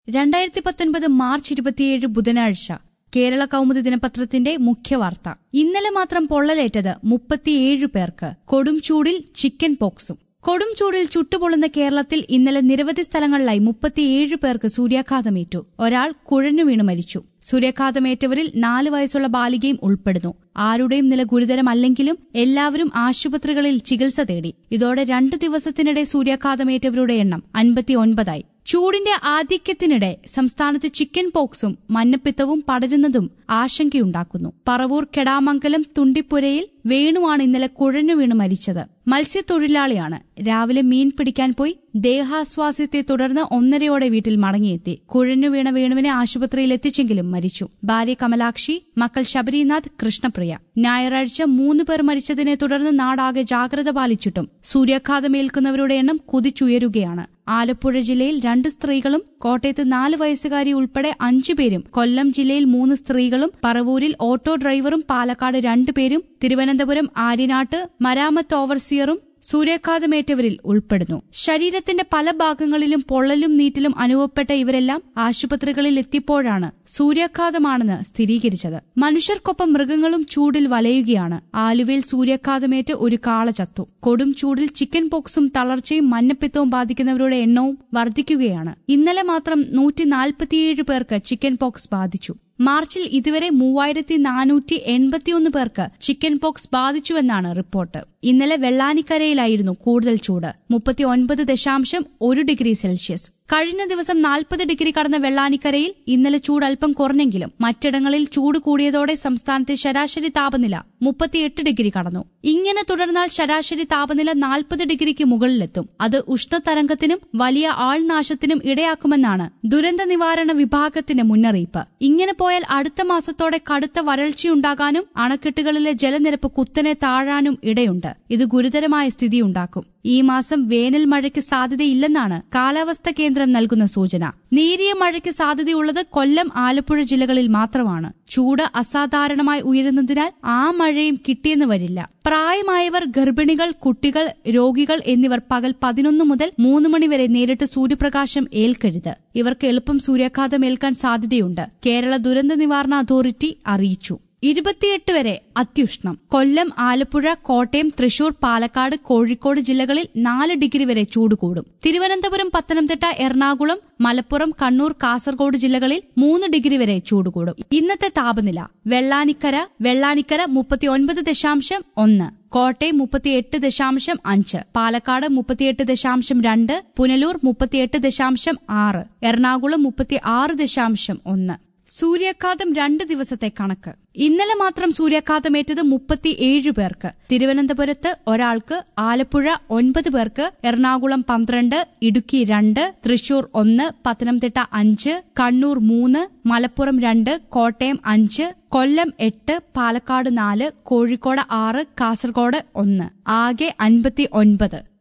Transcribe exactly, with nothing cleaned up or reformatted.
രണ്ടായിരത്തി പത്തൊൻപത് മാർച്ച് ഇരുപത്തിയേഴ് ബുധനാഴ്ച കേരള കൗമുദി ദിനപത്രത്തിന്റെ മുഖ്യവാർത്ത. ഇന്നലെ മാത്രം പൊള്ളലേറ്റത് മുപ്പത്തിയേഴ് പേർക്ക്. കൊടും ചൂടിൽ ചിക്കൻ പോക്സും. കൊടും ചൂടിൽ ചുട്ടുപൊള്ളുന്ന കേരളത്തിൽ ഇന്നലെ നിരവധി സ്ഥലങ്ങളിലായി മുപ്പത്തിയേഴ് പേർക്ക് സൂര്യാഘാതമേറ്റു. ഒരാൾ കുഴഞ്ഞു വീണ് മരിച്ചു. സൂര്യാഘാതമേറ്റവരിൽ നാല് വയസ്സുള്ള ബാലികയും ഉൾപ്പെടുന്നു. ആരുടെയും നില ഗുരുതരമല്ലെങ്കിലും എല്ലാവരും ആശുപത്രികളിൽ ചികിത്സ തേടി. ഇതോടെ രണ്ട് ദിവസത്തിനിടെ സൂര്യാഘാതമേറ്റവരുടെ എണ്ണം അൻപത്തിയൊൻപതായി. ചൂടിന്റെ ആധിക്യത്തിനിടെ സംസ്ഥാനത്ത് ചിക്കൻ പോക്സും മഞ്ഞപ്പിത്തവും പടരുന്നതും ആശങ്കയുണ്ടാക്കുന്നു. പറവൂർ കെടാമംഗലം തുണ്ടിപ്പുരയിൽ വേണുവാണ് ഇന്നലെ കുഴഞ്ഞു വീണ് മരിച്ചത്. മത്സ്യത്തൊഴിലാളിയാണ്. രാവിലെ മീൻ പിടിക്കാൻ പോയി ദേഹാസ്വാസ്യത്തെ തുടർന്ന് ഒന്നരയോടെ വീട്ടിൽ മടങ്ങിയെത്തി. കുഴഞ്ഞു വീണ വേണുവിനെ ആശുപത്രിയിൽ എത്തിച്ചെങ്കിലും മരിച്ചു. ഭാര്യ കമലാക്ഷി, മക്കൾ ശബരിനാഥ്, കൃഷ്ണപ്രിയ. ഞായറാഴ്ച മൂന്ന് പേർ മരിച്ചതിനെ തുടർന്ന് നാടാകെ ജാഗ്രത പാലിച്ചിട്ടും സൂര്യാഘാതമേൽക്കുന്നവരുടെ എണ്ണം കുതിച്ചുയരുകയാണ്. ആലപ്പുഴ ജില്ലയിൽ രണ്ട് സ്ത്രീകളും കോട്ടയത്ത് നാല് വയസ്സുകാരി ഉൾപ്പെടെ അഞ്ചുപേരും, കൊല്ലം ജില്ലയിൽ മൂന്ന് സ്ത്രീകളും, പറവൂരിൽ ഓട്ടോ ഡ്രൈവറും, പാലക്കാട് രണ്ടുപേരും, തിരുവനന്തപുരം ആര്യനാട്ട് മരാമത്ത് ഓവർസിയറും സൂര്യാഘാതമേറ്റവരിൽ ഉൾപ്പെടുന്നു. ശരീരത്തിന്റെ പല ഭാഗങ്ങളിലും പൊള്ളലും നീറ്റലും അനുഭവപ്പെട്ട ഇവരെല്ലാം ആശുപത്രികളിൽ എത്തിയപ്പോഴാണ് സൂര്യാഘാതമാണെന്ന് സ്ഥിരീകരിച്ചത്. മനുഷ്യർക്കൊപ്പം മൃഗങ്ങളും ചൂടിൽ വലയുകയാണ്. ആലുവയിൽ സൂര്യാഘാതമേറ്റ് ഒരു കാള ചത്തു. കൊടും ചൂടിൽ ചിക്കൻ പോക്സും തളർച്ചയും മഞ്ഞപ്പിത്തവും ബാധിക്കുന്നവരുടെ എണ്ണവും വർദ്ധിക്കുകയാണ്. ഇന്നലെ മാത്രം നൂറ്റി നാൽപ്പത്തിയേഴ് പേർക്ക് ചിക്കൻ പോക്സ് ബാധിച്ചു. മാർച്ചിൽ ഇതുവരെ മൂവായിരത്തി നാനൂറ്റി എൺപത്തിയൊന്ന് പേർക്ക് ചിക്കൻ പോക്സ് ബാധിച്ചുവെന്നാണ് റിപ്പോർട്ട്. ഇന്നലെ വെള്ളാനിക്കരയിലായിരുന്നു കൂടുതൽ ചൂട്. മുപ്പത്തിയൊൻപത് ദശാംശം ഒരു ഡിഗ്രി സെൽഷ്യസ്. കഴിഞ്ഞ ദിവസം നാൽപ്പത് ഡിഗ്രി കടന്ന വെള്ളാനിക്കരയിൽ ഇന്നലെ ചൂട് അല്പം കുറഞ്ഞെങ്കിലും മറ്റിടങ്ങളിൽ ചൂട് കൂടിയതോടെ സംസ്ഥാനത്തെ ശരാശരി താപനില മുപ്പത്തിയെട്ട് ഡിഗ്രി കടന്നു. ഇങ്ങനെ തുടർന്നാൽ ശരാശരി താപനില നാൽപ്പത് ഡിഗ്രിക്ക് മുകളിലെത്തും. അത് ഉഷ്ണതരംഗത്തിനും വലിയ ആൾനാശത്തിനും ഇടയാക്കുമെന്നാണ് ദുരന്ത നിവാരണ വിഭാഗത്തിന്റെ മുന്നറിയിപ്പ്. ഇങ്ങനെ പോയാൽ അടുത്ത മാസത്തോടെ കടുത്ത വരൾച്ചയുണ്ടാകാനും അണക്കെട്ടുകളിലെ ജലനിരപ്പ് കുത്തനെ താഴാനും ഇടയുണ്ട്. ഇത് ഗുരുതരമായ സ്ഥിതിയുണ്ടാക്കും. ഈ മാസം വേനൽ മഴയ്ക്ക് സാധ്യതയില്ലെന്നാണ് കാലാവസ്ഥാ കേന്ദ്രം നൽകുന്ന സൂചന. നേരിയ മഴയ്ക്ക് സാധ്യതയുള്ളത് കൊല്ലം, ആലപ്പുഴ ജില്ലകളിൽ മാത്രമാണ്. ചൂട് അസാധാരണമായി ഉയരുന്നതിനാൽ ആ മഴയും കിട്ടിയെന്ന് വരില്ല. പ്രായമായവർ, ഗർഭിണികൾ, കുട്ടികൾ, രോഗികൾ എന്നിവർ പകൽ പതിനൊന്ന് മുതൽ മൂന്ന് മണിവരെ നേരിട്ട് സൂര്യപ്രകാശം ഏൽക്കരുത്. ഇവർക്ക് എളുപ്പം സൂര്യാഘാതം ഏൽക്കാൻ സാധ്യതയുണ്ട്. കേരള ദുരന്ത നിവാരണ അതോറിറ്റി അറിയിച്ചു. ഇരുപത്തിയെട്ട് വരെ അത്യുഷ്ണം. കൊല്ലം, ആലപ്പുഴ, കോട്ടയം, തൃശൂർ, പാലക്കാട്, കോഴിക്കോട് ജില്ലകളിൽ നാല് ഡിഗ്രി വരെ ചൂട് കൂടും. തിരുവനന്തപുരം, പത്തനംതിട്ട, എറണാകുളം, മലപ്പുറം, കണ്ണൂർ, കാസർഗോഡ് ജില്ലകളിൽ മൂന്ന് ഡിഗ്രി വരെ ചൂട് കൂടും. ഇന്നത്തെ താപനില: വെള്ളാനിക്കര വെള്ളാനിക്കര മുപ്പത്തിയൊൻപത് ദശാംശം ഒന്ന്, കോട്ടയം മുപ്പത്തിയെട്ട് ദശാംശം അഞ്ച്, പാലക്കാട് മുപ്പത്തിയെട്ട് ദശാംശം രണ്ട്, പുനലൂർ മുപ്പത്തിയെട്ട് ദശാംശം ആറ്, എറണാകുളം മുപ്പത്തി ആറ് ദശാംശം ഒന്ന്. സൂര്യാഘാതം രണ്ട് ദിവസത്തെ കണക്ക്. ഇന്നലെ മാത്രം സൂര്യാഘാതമേറ്റത് മുപ്പത്തിയേഴ് പേർക്ക്. തിരുവനന്തപുരത്ത് ഒരാൾക്ക്, ആലപ്പുഴ ഒൻപത് പേർക്ക്, എറണാകുളം പന്ത്രണ്ട്, ഇടുക്കി രണ്ട്, തൃശൂർ ഒന്ന്, പത്തനംതിട്ട അഞ്ച്, കണ്ണൂർ മൂന്ന്, മലപ്പുറം രണ്ട്, കോട്ടയം അഞ്ച്, കൊല്ലം എട്ട്, പാലക്കാട് നാല്, കോഴിക്കോട് ആറ്, കാസർഗോഡ് ഒന്ന്. ആകെ അൻപത്തി ഒൻപത്.